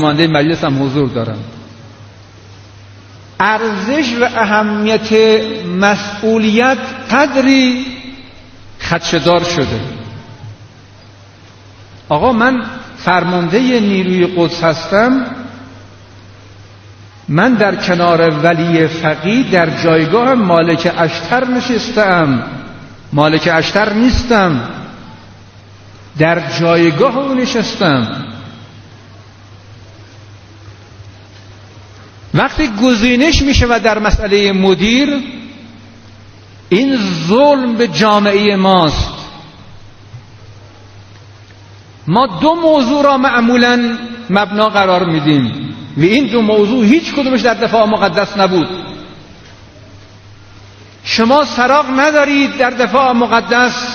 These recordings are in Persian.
مانده مجلس هم حضور دارم. ارزش و اهمیت مسئولیت قدری خدشه‌دار شده. آقا من فرمانده نیروی قدس هستم، من در کنار ولی فقیه در جایگاه مالک اشتر نشستم، مالک اشتر نیستم، در جایگاه او نشستم. وقتی گزینش میشه و در مسئله مدیر، این ظلم به جامعه ماست. ما دو موضوع را معمولاً مبنا قرار میدیم و این دو موضوع هیچ کدومش در دفاع مقدس نبود. شما سراغ ندارید در دفاع مقدس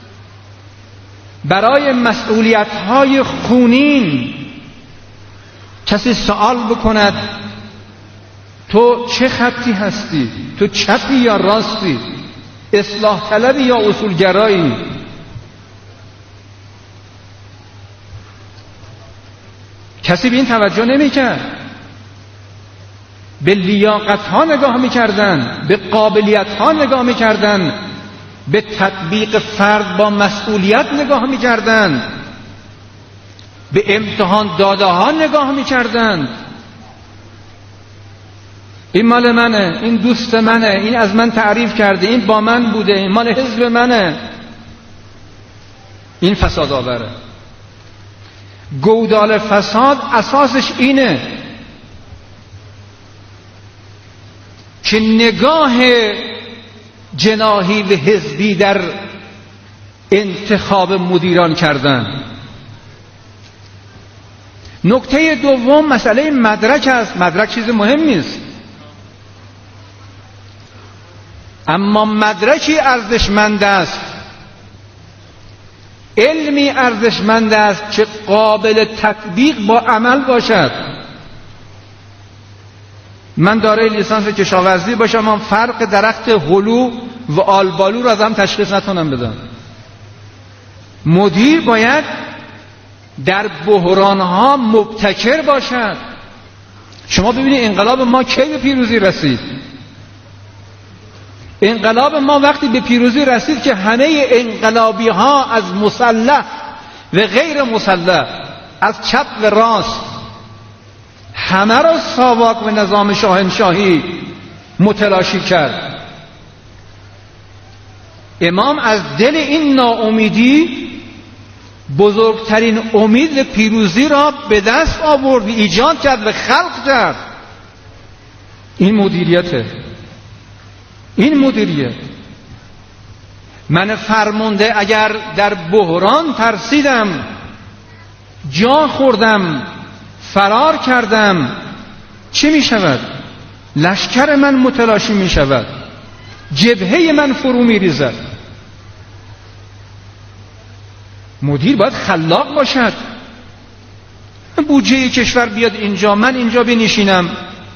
برای مسئولیت‌های خونین کسی سوال بکند تو چه خطی هستی؟ تو چپی یا راستی؟ اصلاح طلبی یا اصولگرایی؟ کسی به این توجه نمی‌کرد. به لیاقت‌ها نگاه می‌کردن، به قابلیت‌ها نگاه می‌کردن، به تطبیق فرد با مسئولیت نگاه می‌کردن، به امتحان داده‌ها نگاه می‌کردن. این مال منه، این دوست منه، این از من تعریف کرده، این با من بوده، این مال حزب منه. این فساد آوره. گودال فساد اساسش اینه که نگاه جناحی و حزبی در انتخاب مدیران کردن. نکته دوم مسئله مدرک است. مدرک چیز مهمی است، اما مدرکی ارزشمند است، علمی ارزشمند است که قابل تطبیق با عمل باشد. من دارای لیسانس کشاورزی باشم، من فرق درخت هلو و آلبالو را از هم تشخیص نتونم بدم. مدیر باید در بحرانها مبتکر باشد. شما ببینید انقلاب ما کی به پیروزی رسید؟ انقلاب ما وقتی به پیروزی رسید که همه انقلابی ها از مسلح و غیر مسلح، از چپ و راست، همه را ساواک و نظام شاهنشاهی متلاشی کرد. امام از دل این ناامیدی بزرگترین امید پیروزی را به دست آورد و ایجاد کرد و خلق کرد. این مدیریته. این مدیریت. من فرمانده اگر در بحران ترسیدم، جا خوردم، فرار کردم، چی می شود؟ لشکر من متلاشی می شود، جبهه من فرو می ریزد. مدیر باید خلاق باشد. بودجه کشور بیاد اینجا، من اینجا بنشینم،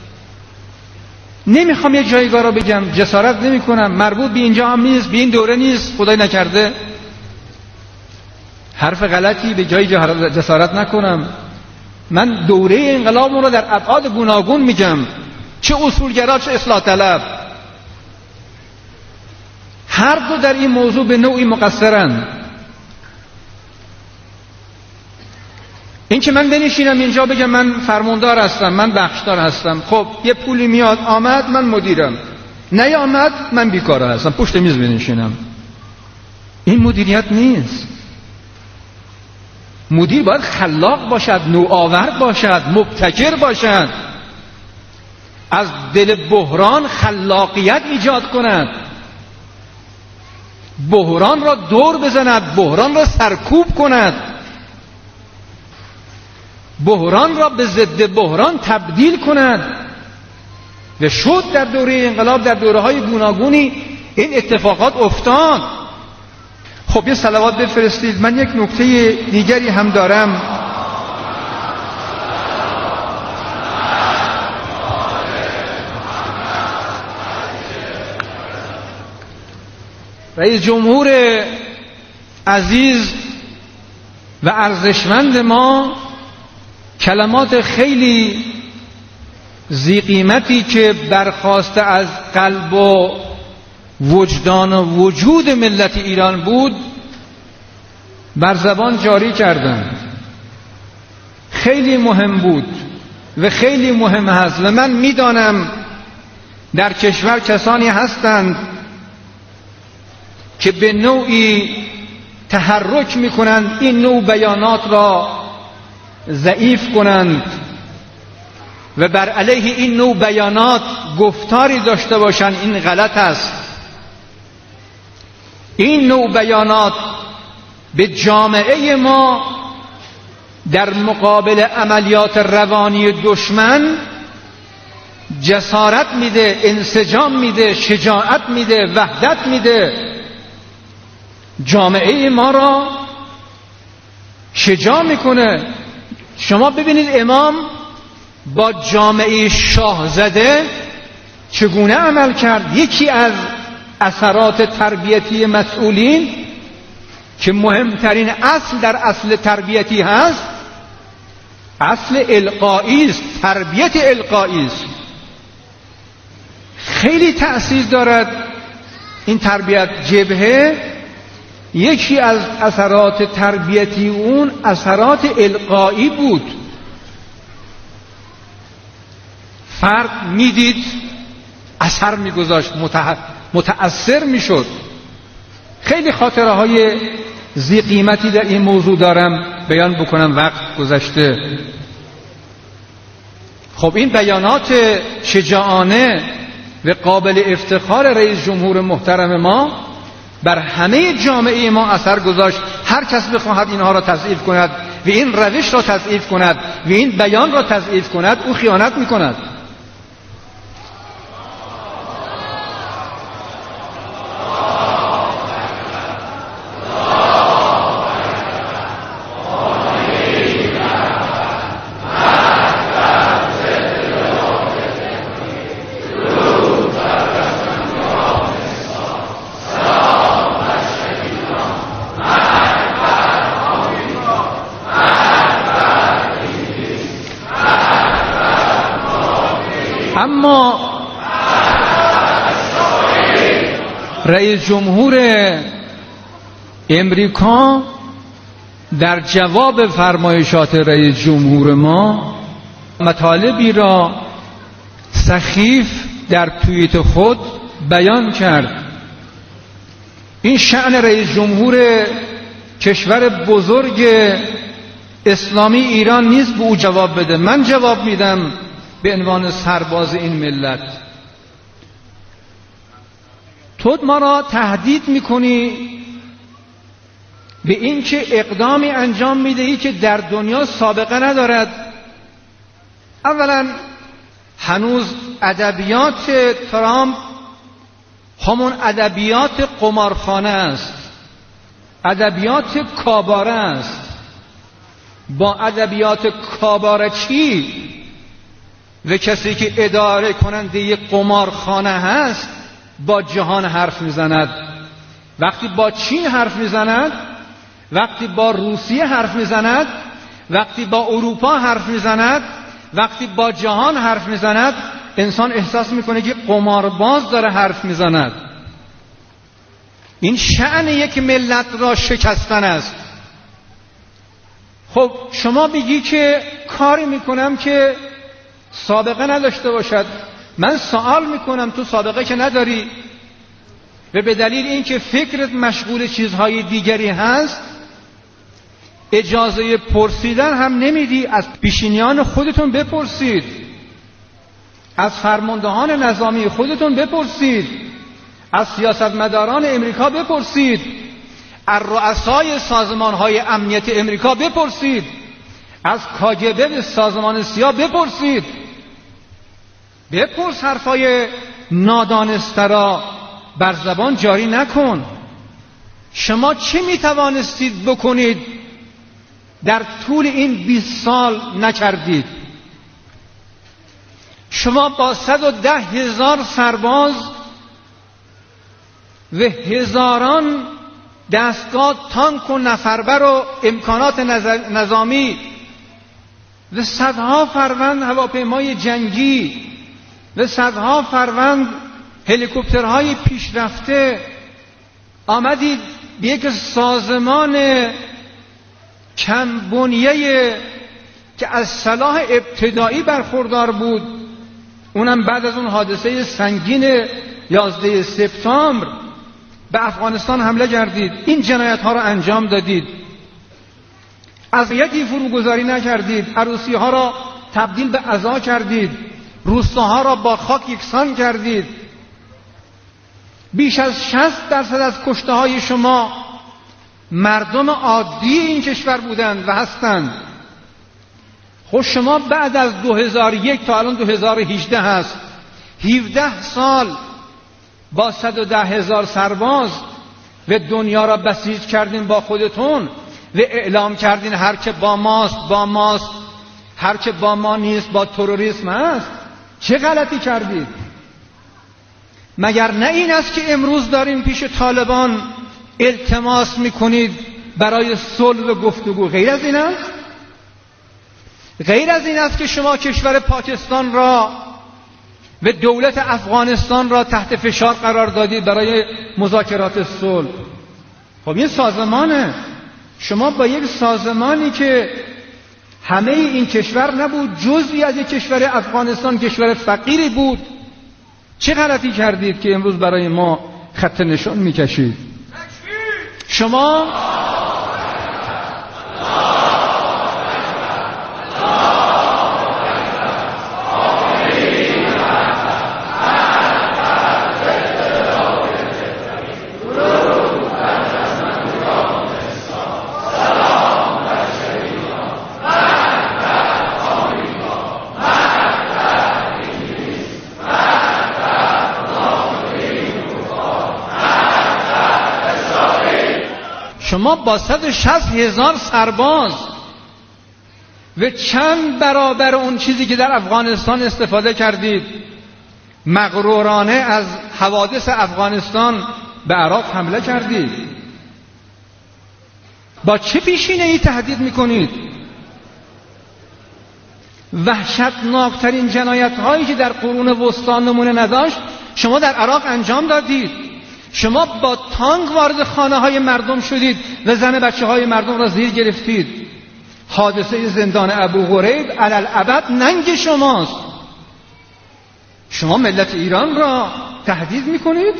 نمیخوام یه جایگاه را بگم، جسارت نمی کنم، مربوط به اینجا هم نیست، به این دوره نیست، خدای نکرده حرف غلطی به جای جسارت نکنم. من دوره انقلاب را در ابعاد گوناگون میگم، چه اصولگرا چه اصلاح طلب، هر دو در این موضوع به نوعی مقصرن. این که من بنشینم اینجا بگم من فرماندار هستم، من بخشدار هستم، خب یه پولی میاد آمد من مدیرم، نیامد من بیکار هستم، پشت میز بنشینم، این مدیریت نیست. مدیر باید خلاق باشد، نوآور باشد، مبتکر باشد، از دل بحران خلاقیت ایجاد کند، بحران را دور بزند، بحران را سرکوب کند، بحران را به ضد بحران تبدیل کند. و شد در دوره انقلاب، در دوره‌های گوناگونی این اتفاقات افتاد. خب یه صلوات بفرستید. من یک نکته دیگری هم دارم. رئیس جمهور عزیز و ارزشمند ما کلمات خیلی ذی قیمتی که برخاسته از قلب و وجدان و وجود ملت ایران بود بر زبان جاری کردند. خیلی مهم بود و خیلی مهم هست و من میدانم در کشور کسانی هستند که به نوعی تحرک میکنند این نوع بیانات را ضعیف کنند و بر علیه این نوع بیانات گفتاری داشته باشند. این غلط است. این نوع بیانات به جامعه ما در مقابل عملیات روانی دشمن جسارت میده، انسجام میده، شجاعت میده، وحدت میده، جامعه ما را شجاع میکنه. شما ببینید امام با جامعه شاهزاده چگونه عمل کرد. یکی از اثرات تربیتی مسئولین که مهمترین اصل در اصل تربیتی هست اصل القایی است، تربیت القایی است. خیلی تأثیر دارد این تربیت. جبهه یکی از اثرات تربیتی اون اثرات القایی بود. فرد میدید اثر میگذاشت، متأثر میشد. خیلی خاطره های ذی قیمتی در این موضوع دارم بیان بکنم، وقت گذشته. خب این بیانات شجاعانه و قابل افتخار رئیس جمهور محترم ما بر همه جامعه ما اثر گذاشت. هر کس بخواهد اینها را تضعیف کند و این روش را تضعیف کند و این بیان را تضعیف کند او خیانت میکند. اما رئیس جمهور امریکا در جواب فرمایشات رئیس جمهور ما مطالبی را سخیف در توییت خود بیان کرد. این شأن رئیس جمهور کشور بزرگ اسلامی ایران نیست به او جواب بده. من جواب میدم به عنوان سرباز این ملت. تو ما را تهدید میکنی به این که اقدامی انجام میدهی که در دنیا سابقه ندارد. اولا هنوز ادبیات ترامپ همون ادبیات قمارخانه است، ادبیات کاباره است. با ادبیات کاباره چی؟ و کسی که اداره کننده یک قمارخانه هست با جهان حرف میزند. وقتی با چین حرف میزند، وقتی با روسیه حرف میزند، وقتی با اروپا حرف میزند، وقتی با جهان حرف میزند، انسان احساس میکنه که قمارباز داره حرف میزند. این شأن یک ملت را شکستن است. خب شما بگی که کاری میکنم که سابقه نداشته باشد. من سوال میکنم تو سابقه که نداری و به دلیل اینکه فکرت مشغول چیزهای دیگری هست اجازه پرسیدن هم نمیدی. از پیشینیان خودتون بپرسید، از فرماندهان نظامی خودتون بپرسید، از سیاستمداران امریکا بپرسید، از رؤسای سازمانهای امنیت امریکا بپرسید، از کاگبه سازمان سیا بپرسید. بپرس، حرفای نادانسته را بر زبان جاری نکن. شما چه میتوانستید بکنید در طول این 20 سال نکردید؟ شما با 110,000 سرباز و هزاران دستگاه تانک و نفربر و امکانات نظامی و صدها فروند هواپیمای جنگی و صدها فروند هلیکوپترهای پیشرفته آمدید به یک سازمان کم بنیه که از صلاح ابتدایی برخوردار بود، اونم بعد از اون حادثه سنگین 11 سپتامبر به افغانستان حمله کردید، این جنایت ها را انجام دادید، از یکی فروگذاری نکردید، عروسی ها را تبدیل به عزا کردید، روستاها را با خاک یکسان کردید. بیش از 60% از کشته های شما مردم عادی این کشور بودند و هستند. خب شما بعد از 2001 تا الان 2018 هست، 17 سال با 110,000 سرباز و دنیا را بسیج کردین با خودتون و اعلام کردین هر که با ماست با ماست، هر که با ما نیست با تروریسم است. چه غلطی کردید؟ مگر نه این است که امروز دارین پیش طالبان التماس میکنید برای صلح و گفتگو؟ غیر از این است؟ غیر از این است که شما کشور پاکستان را و دولت افغانستان را تحت فشار قرار دادید برای مذاکرات صلح؟ خب این سازمانه، شما با یک سازمانی که همه این کشور نبود، جزئی از یک کشور افغانستان، کشور فقیری بود، چه غلطی کردید که امروز برای ما خط نشان میکشید؟ شما شما با 160,000 سرباز و چند برابر اون چیزی که در افغانستان استفاده کردید، مغرورانه از حوادث افغانستان به عراق حمله کردید. با چه پیشینه ای تهدید میکنید؟ وحشتناکترین جنایت هایی که در قرون وسطی نمونه نداشت شما در عراق انجام دادید. شما با تانک وارد خانه های مردم شدید و زن بچه های مردم را زیر گرفتید. حادثه زندان ابو غریب علالابد ننگ شماست. شما ملت ایران را تهدید میکنید.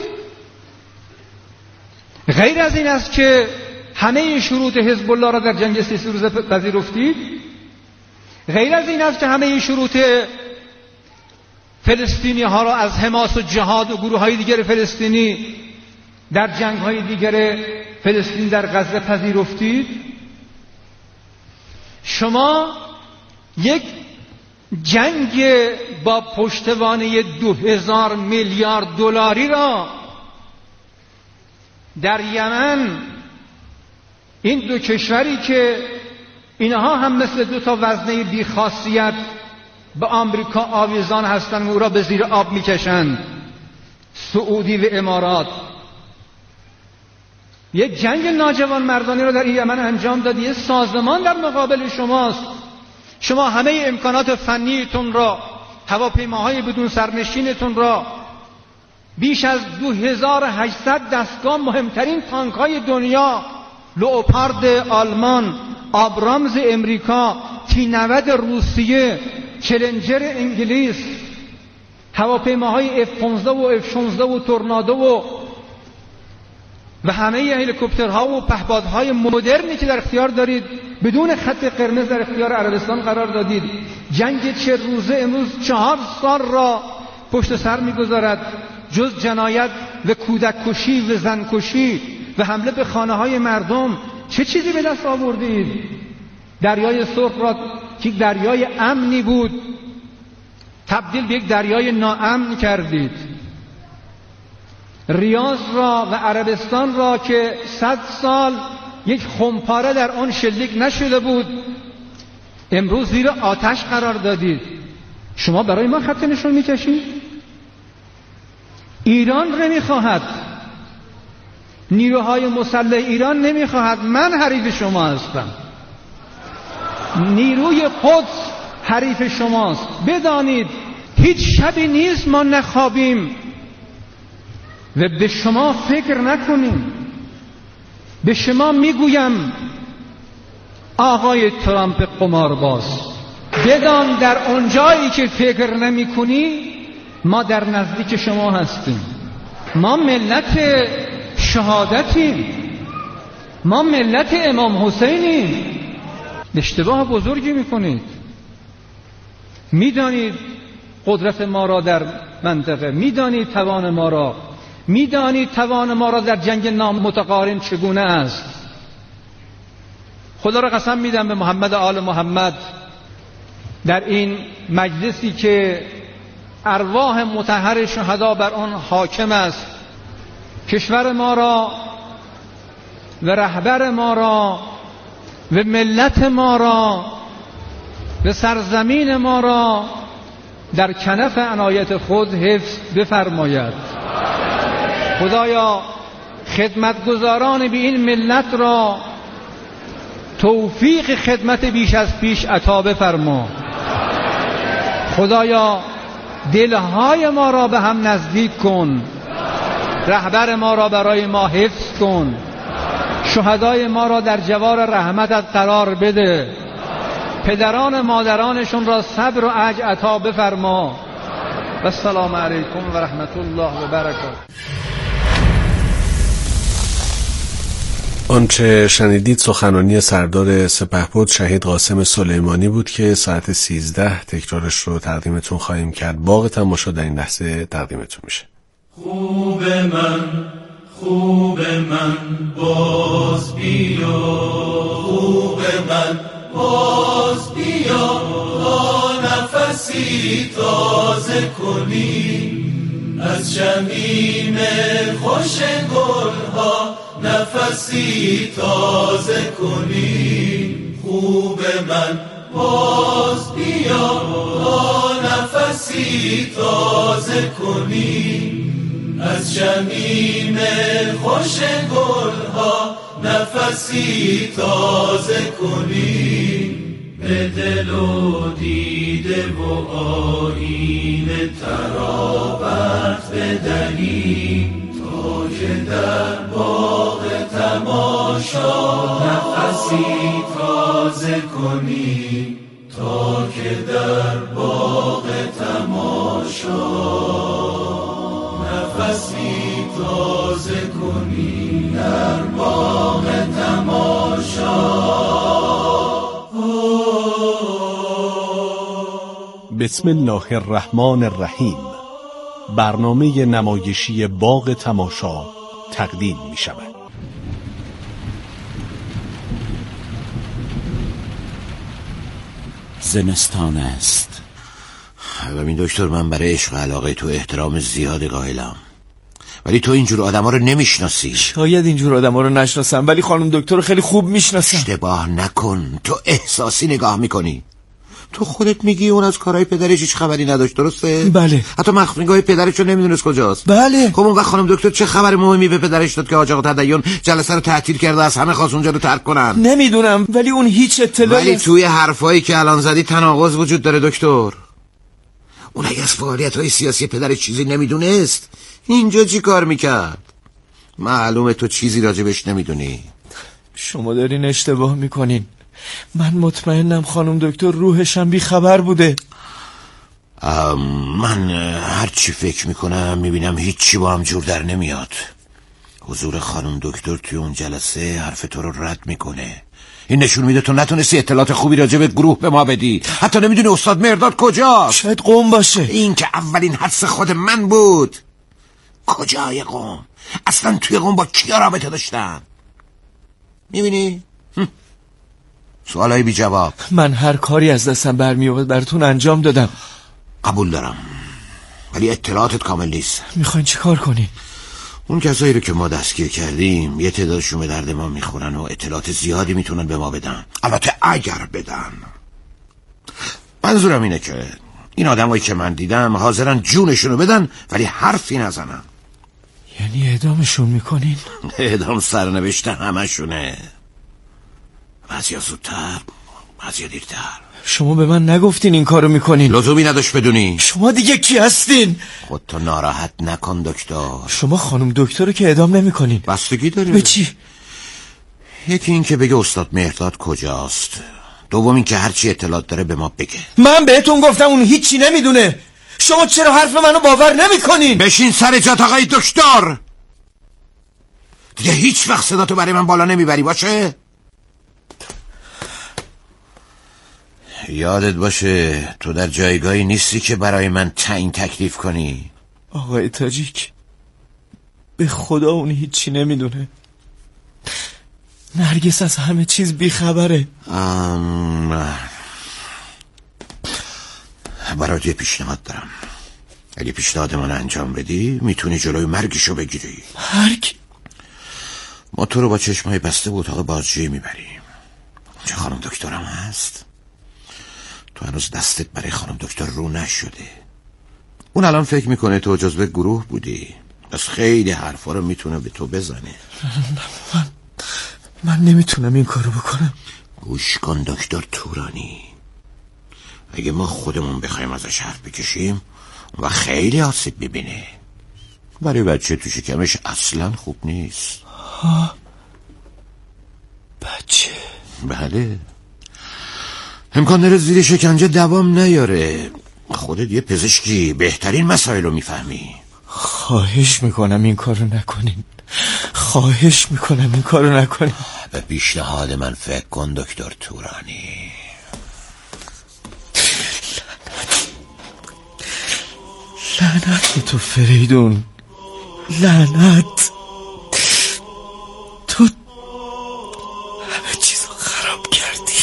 غیر از این است که همه شروط حزب الله را در جنگ 30 روزه پذیرفتید. غیر از این است که همه شروط فلسطینی ها را از حماس و جهاد و گروه های دیگر فلسطینی در جنگ های دیگر فلسطین در غزه پذیرفتید. شما یک جنگ با پشتوانه 2000 میلیارد دلاری را در یمن، این دو کشوری که اینها هم مثل دو تا وزنه بی‌خاصیت به آمریکا آویزان هستند و او را به زیر آب میکشند، سعودی و امارات، یک جنگ ناجوان مردانی را در یمن انجام دادی. یه سازمان در مقابل شماست. شما همه امکانات فنیتون را، هواپیماهای بدون سرنشینتون را، بیش از 2800 دستگاه مهمترین تانک‌های دنیا، لئوپارد آلمان، آبرامز امریکا، تی-90 روسیه، چلنجر انگلیس، هواپیماهای F-15 و F-16 و تورنادو و همه هلیکوپترها و پهپادهای مدرنی که در اختیار دارید بدون خط قرمز در اختیار عربستان قرار دادید. جنگ 40 روزه امروز 4 سال را پشت سر می‌گذارد. جز جنایت و کودک کشی و زن کشی و حمله به خانه های مردم چه چیزی به دست آوردید؟ دریای سرخ را که دریای امنی بود تبدیل به یک دریای ناامن کردید. ریاض را و عربستان را که 100 سال یک خمپاره در آن شلیک نشده بود امروز زیر آتش قرار دادید. شما برای ما خط نشون میکشید؟ ایران نمیخواهد، نیروهای مسلح ایران نمیخواهد. من حریف شما هستم. نیروی قدس حریف شماست. بدانید هیچ شبی نیست ما نخوابیم و به شما فکر نکنیم. به شما میگویم آقای ترامپ قمارباز، بدان در اونجایی که فکر نمی کنی ما در نزدیک شما هستیم. ما ملت شهادتیم، ما ملت امام حسینیم. اشتباه بزرگی میکنید. میدانید قدرت ما را در منطقه، میدانید توان ما را، میدانید توان ما را در جنگ نامتقارن چگونه است. خدا را قسم میدم به محمد آل محمد، در این مجلسی که ارواح مطهر شهدا بر آن حاکم است، کشور ما را و رهبر ما را و ملت ما را و سرزمین ما را در کنف عنایت خود حفظ بفرماید. خدایا خدمتگزاران به این ملت را توفیق خدمت بیش از پیش عطا بفرما. خدایا دلهای ما را به هم نزدیک کن، رهبر ما را برای ما حفظ کن، شهدای ما را در جوار رحمتت قرار بده، پدران مادرانشون را صبر و عجز عطا بفرما. و السلام علیکم و رحمت الله و برکاته. آنچه شنیدید سخنرانی سردار سپهبد شهید قاسم سلیمانی بود که ساعت 13 تکرارش رو تقدیمتون خواهیم کرد. باغ تماشا در این لحظه تقدیمتون میشه. خوب من باز بیا، خوب من باز بیا، تا نفسی تازه کنی از شمیم خوش گلها، نفسی تازه کنی. خوب من باز بیا، تا نفسی تازه کنی از شمیم خوش گلها، نفسی تازه کنی. به دل و دیده و آیین ترابت بدنی، تا که در باغ تماشا نفسی تازه کنی، تا که در باغ تماشا نفسی تازه کنی، در باغ تماشا. بسم الله الرحمن الرحیم. برنامه نمایشی باغ تماشا تقدیم می شود. زمستان است. ببین دکتر، من برای عشق و علاقه تو احترام زیاد قائلم، ولی تو اینجور آدم ها رو نمیشناسی. شاید اینجور آدم ها رو نشناسم، ولی خانم دکتر رو خیلی خوب میشناسم. اشتباه نکن، تو احساسی نگاه میکنی. تو خودت میگی اون از کارهای پدرش هیچ خبری نداشت، درسته؟ بله. حتی مخفیگاه پدرش رو نمیدونست کجاست. بله. خب اون وقت خانم دکتر چه خبر مهمی به پدرش داد که حاج آقا تدین جلسه رو تعطیل کرده، از همه خواست اونجا رو ترک کنن؟ نمیدونم، ولی اون هیچ اطلاعی ولی توی حرفایی که الان زدی تناقض وجود داره دکتر. اون اگه از فعالیت‌های سیاسی پدرش چیزی نمیدونست اینجا چی کار میکرد؟ معلومه تو چیزی راجبش نمیدونی. شما دارین اشتباه میکنین. من مطمئنم خانم دکتر روحشم بی خبر بوده. من هر چی فکر میکنم میبینم هیچی با هم جور در نمیاد. حضور خانم دکتر توی اون جلسه حرف تو رو رد میکنه. این نشون میده تو نتونستی اطلاعات خوبی راجع به گروه به ما بدی. حتی نمیدونی استاد مرداد کجاست. شاید قم باشه. این که اولین حدس خود من بود. کجای قم؟ اصلا توی قم با کیا رابطه داشتن؟ میبینی؟ سوالای بی جواب. من هر کاری از دستم برمی آمد براتون انجام دادم. قبول دارم، ولی اطلاعاتت کامل نیست. میخواین چی کار کنی؟ اون کسایی رو که ما دستگیر کردیم یه تعدادشون به درد ما میخورن و اطلاعات زیادی میتونن به ما بدن. البته اگر بدن. منظورم اینه که این آدمایی که من دیدم حاضرن جونشونو بدن ولی حرفی نزنن. یعنی اعدامشون میکنین؟ اعدام سرنوشت همشونه. بعضیا زودتر، بعضیا دیرتر. شما به من نگفتین این کارو میکنین. لزومی نداشت بدونی. شما دیگه کی هستین؟ خودتو ناراحت نکن دکتر. که خانم دکتر رو که اعدام نمیکنین. بستگی داره. به چی؟ یکی این که بگه استاد مهرداد کجاست، دوم این که هرچی اطلاعات داره به ما بگه. من بهتون گفتم اون هیچی نمیدونه. شما چرا حرف منو باور نمیکنین؟ بشین سر جات آقای دکتر. دیگه هیچ وقت صداتو برای من بالا نمیبری باشه؟ یادت باشه تو در جایگاهی نیستی که برای من تعیین تکلیف کنی. آقای تاجیک، به خدا اون هیچی نمیدونه. نرگس از همه چیز بیخبره. برات یه پیشنهاد دارم. اگه پیشنهاد من انجام بدی میتونی جلوی مرگشو بگیری. مرگ؟ ما تو رو با چشمای بسته به اتاق بازجویی میبریم. چه خانم دکترم هست. تو هنوز دستت برای خانم دکتر رو نشده. اون الان فکر میکنه تو جزو گروه بودی، بس خیلی حرفا رو میتونه به تو بزنه. من نمیتونم این کارو بکنم. گوش کن دکتر تورانی، اگه ما خودمون بخوایم ازش حرف بکشیم و خیلی آسیب میبینه. برای بچه تو شکمش اصلا خوب نیست. بچه؟ بله، امکان داره زیر شکنجه دوام نیاره. خودت یه پزشکی بهترین مسائل رو میفهمی. خواهش میکنم این کارو نکنین. خواهش میکنم این کارو نکنین. به پیشنهاد من فکر کن دکتر تورانی. لعنت به تو فریدون، لعنت. تو همه چیزو خراب کردی.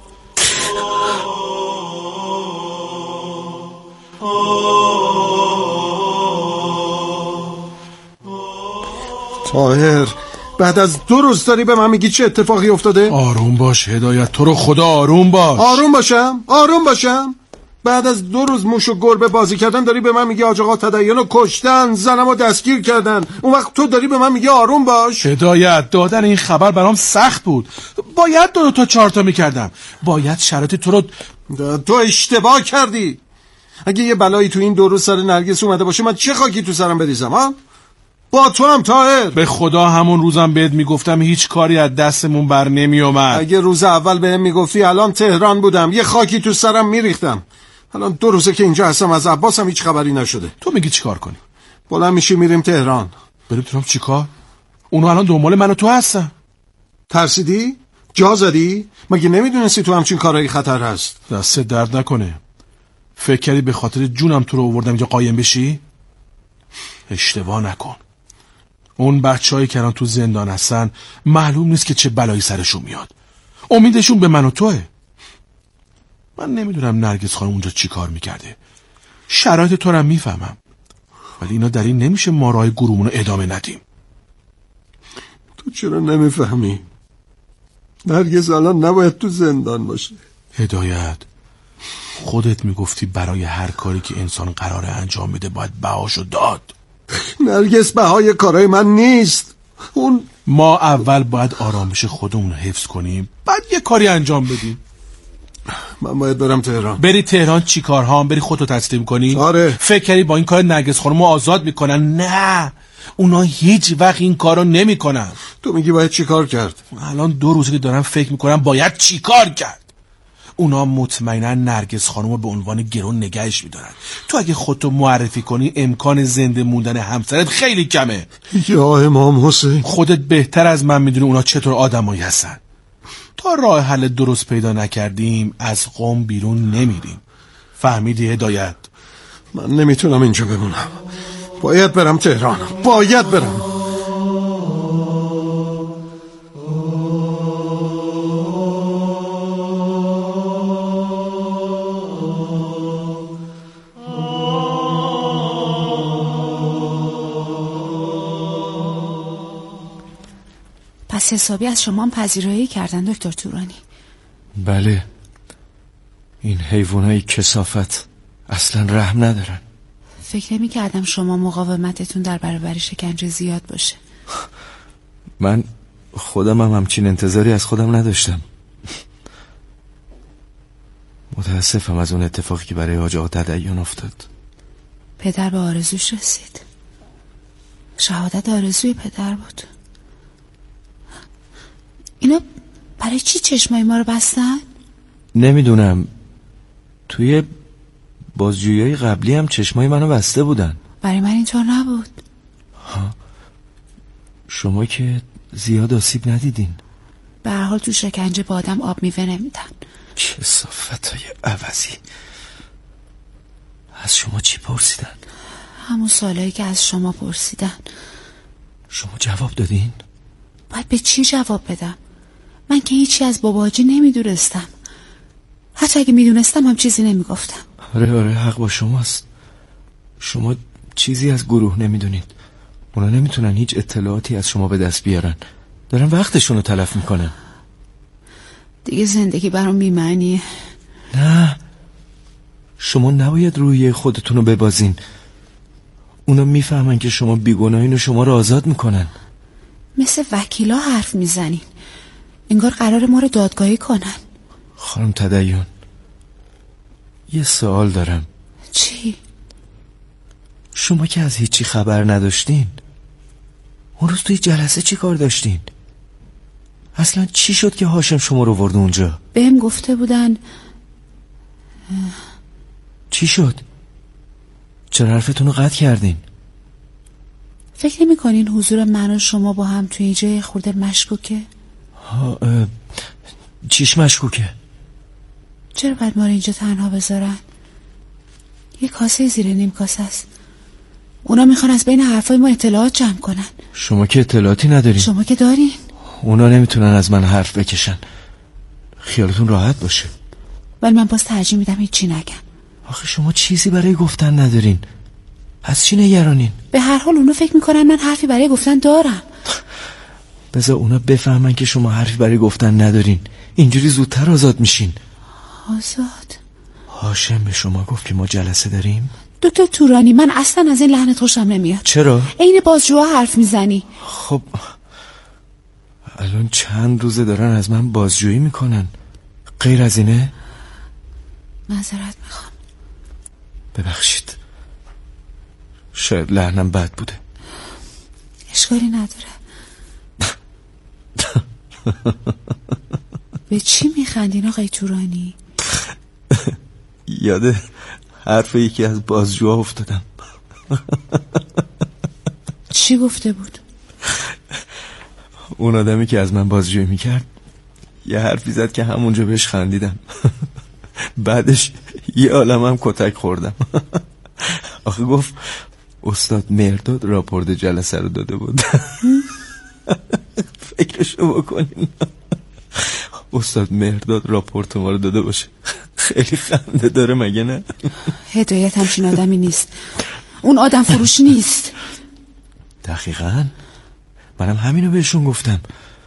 طاهر، بعد از 2 روز داری به من میگی چه اتفاقی افتاده؟ آروم باش هدایت، تو رو خدا آروم باش. آروم باشم؟ بعد از 2 روز موش و گربه بازی کردن داری به من میگی آج آقا تدین رو کشتن، زنمو دستگیر کردن، اون وقت تو داری به من میگی آروم باش؟ هدایت، دادن این خبر برام سخت بود. باید 2 تا 4 تا میکردم. باید شرایط تو رو. تو اشتباه کردی. اگه یه بلایی تو این 2 روز سر نرگس اومده باشه من چه خاکی تو سرم بریزم ها؟ با تو هم طاهر. به خدا همون روزم بهت میگفتم هیچ کاری از دستمون بر نمی اومد. اگه روز اول بهم میگفتی الان تهران بودم، یه خاکی تو سرم میریختم. الان 2 روزه که اینجا هستم، از عباس هم هیچ خبری نشده. تو میگی چیکار کنی؟ بلند میشی میریم تهران. بریم تهران چیکار؟ اونا الان دنبال من و تو هستن. ترسیدی؟ جا زدی؟ مگه نمیدونستی تو همچین کارهایی خطر هست؟ دست درد نکنه. فکر کردی به خاطر جونم تو رو آوردم اینجا قایم بشی؟ اشتباه نکن. اون بچه‌هایی که الان تو زندان هستن معلوم نیست که چه بلایی سرشون میاد. امیدشون به من و توه. من نمیدونم نرگس خانم اونجا چی کار میکرده. شرایط تو رو میفهمم، ولی اینا در این نمیشه ما راه گرومون رو ادامه ندیم. تو چرا نمیفهمی؟ نرگس الان نباید تو زندان باشه. هدایت، خودت میگفتی برای هر کاری که انسان قراره انجام بده باید بهاشو داد. نرگس بهای کارای من نیست. ما اول باید آرامش خودمون حفظ کنیم، بعد یه کاری انجام بدیم. من باید برم تهران. بری تهران چی کار ها؟ بری خودتو تسلیم کنی؟ آره. فکر کردی با این کار نرگس خانمو آزاد میکنن؟ نه، اونا هیچ وقت این کارو نمیکنن. تو میگی باید چی کار کرد؟ الان 2 روزه که دارم فکر میکنم باید چی کار کرد. اونا مطمئنا نرگس خانومو به عنوان گرون نگهش میدارن. تو اگه خودتو معرفی کنی امکان زنده موندن همسرت خیلی کمه. یا امام حسین، خودت بهتر از من میدونی اونا چطور آدمایی هستن. تا راه حل درست پیدا نکردیم از قم بیرون نمیریم. فهمیدی هدایت؟ من نمیتونم اینجا بمونم. باید برم تهران. باید برم. پس حسابی از شما هم پذیرایی کردن دکتر تورانی؟ بله، این حیوانای کثافت اصلا رحم ندارن. فکر نمی کردم شما مقاومتتون در برابر شکنجه زیاد باشه. من خودم هم همچین انتظاری از خودم نداشتم. متاسفم از اون اتفاقی که برای حاج آقا تدین افتاد. پدر به آرزوش رسید. شهادت آرزوی پدر بود. اینا برای چی چشمای ما رو بستن؟ نمیدونم. توی بازجویی قبلی هم چشمای منو بسته بودن. برای من اینطور نبود. شما که زیاد آسیب ندیدین. به هر حال تو شکنجه با آدم آب میوه نمیدن. کثافتای عوضی. از شما چی پرسیدن؟ همون سوالایی که از شما پرسیدن. شما جواب دادین؟ باید به چی جواب بدم؟ من که هیچی از باباجی نمیدونستم. حتی اگه میدونستم هم چیزی نمیگفتم. آره حق با شماست. شما چیزی از گروه نمیدونید. اونا نمیتونن هیچ اطلاعاتی از شما به دست بیارن. دارن وقتشونو تلف میکنن. دیگه زندگی برام بی‌معنیه. نه، شما نباید روی خودتونو ببازین. اونا میفهمن که شما بیگناهین و شما رو آزاد میکنن. مثل وکیلا حرف میزنین. انگار قرار ما رو دادگاهی کنن. خانم تدین، یه سوال دارم. چی؟ شما که از هیچی خبر نداشتین، اون روز توی جلسه چی کار داشتین؟ اصلا چی شد که هاشم شما رو ورد اونجا؟ بهم گفته بودن. چی شد؟ چرا حرفتون رو قطع کردین؟ فکر نمی کنین حضور من و شما با هم توی اینجا خورده مشکوکه؟ چیش مشکوکه؟ چرا باید ما رو اینجا تنها بذارن؟ یه کاسه زیر نیم کاسه است. اونا میخوان از بین حرفای ما اطلاعات جمع کنن. شما که اطلاعاتی ندارین. شما که دارین. اونا نمیتونن از من حرف بکشن. خیالتون راحت باشه. ولی من باز ترجیح میدم هیچی نگم. آخه شما چیزی برای گفتن ندارین. از چی نگرانین؟ به هر حال اونا فکر میکنن من حرفی برای گفتن دارم. بذار اونا بفهمن که شما حرفی برای گفتن ندارین. اینجوری زودتر آزاد میشین. آزاد؟ هاشم به شما گفت که ما جلسه داریم؟ دکتر تورانی، من اصلا از این لحنت خوشم نمیاد. چرا؟ عین بازجوها حرف میزنی. خب الان چند روزه دارن از من بازجویی میکنن. غیر از اینه؟ معذرت میخوام. ببخشید، شاید لحنم بد بوده. اشکالی نداره. به چی میخندین آقای تورانی؟ یاد حرف یکی از بازجوها افتادم. چی گفته بود؟ اون آدمی که از من بازجویی میکرد یه حرفی زد که همونجا بهش خندیدم. بعدش یه عالمم کتک خوردم. آخه گفت استاد مرداد راپورت جلسه رو داده بود. فکرشو بکنین استاد مرداد راپورت ما رو داده باشه. خیلی خنده داره مگه نه؟ هدایت همچین آدمی نیست. اون آدم فروش نیست. دقیقاً منم همینو بهشون گفتم.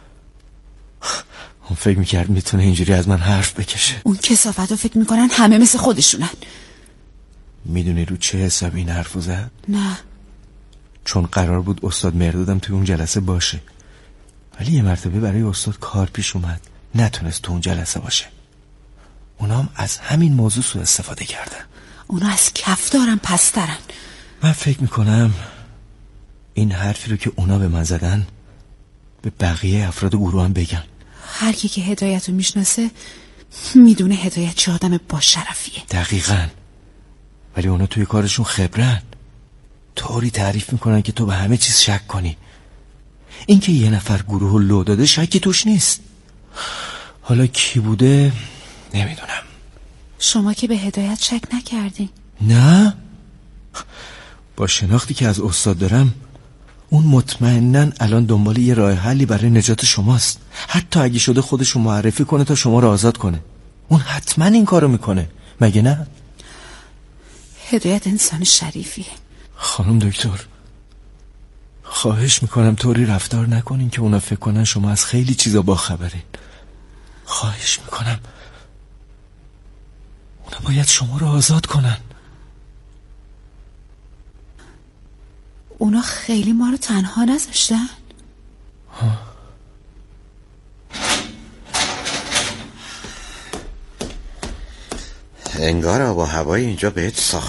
اون فکر میکرد میتونه اینجوری از من حرف بکشه. اون کثافتو فکر میکنن همه مثل خودشونن. میدونی رو چه حساب این حرفو زد؟ نه. چون قرار بود استاد مردادم توی اون جلسه باشه، ولی یه مرتبه برای استاد کار پیش اومد نتونست تو اون جلسه باشه. اونا هم از همین موضوع سوء استفاده کردن. اونا از کف دارن پسترن. من فکر میکنم این حرفی رو که اونا به من زدن به بقیه افراد گروه هم بگن. هر کی که هدایت رو میشناسه میدونه هدایت چه آدم با شرفیه. دقیقاً. ولی اونا توی کارشون خبرن. طوری تعریف میکنن که تو به همه چیز شک کنی. این که یه نفر گروه رو لو داده شکی توش نیست. حالا کی بوده نمیدونم. شما که به هدایت شک نکردین؟ نه، با شناختی که از استاد دارم اون مطمئناً الان دنبال یه راه حلی برای نجات شماست. حتی اگه شده خودشو معرفی کنه تا شما رو آزاد کنه. اون حتما این کارو میکنه مگه نه؟ هدایت انسان شریفیه. خانم دکتر، خواهش میکنم طوری رفتار نکنین که اونا فکر کنن شما از خیلی چیزا باخبرین. خواهش میکنم. اونا باید شما رو آزاد کنن. اونا خیلی ما رو تنها نذاشتن. انگار آب و هوای اینجا بهت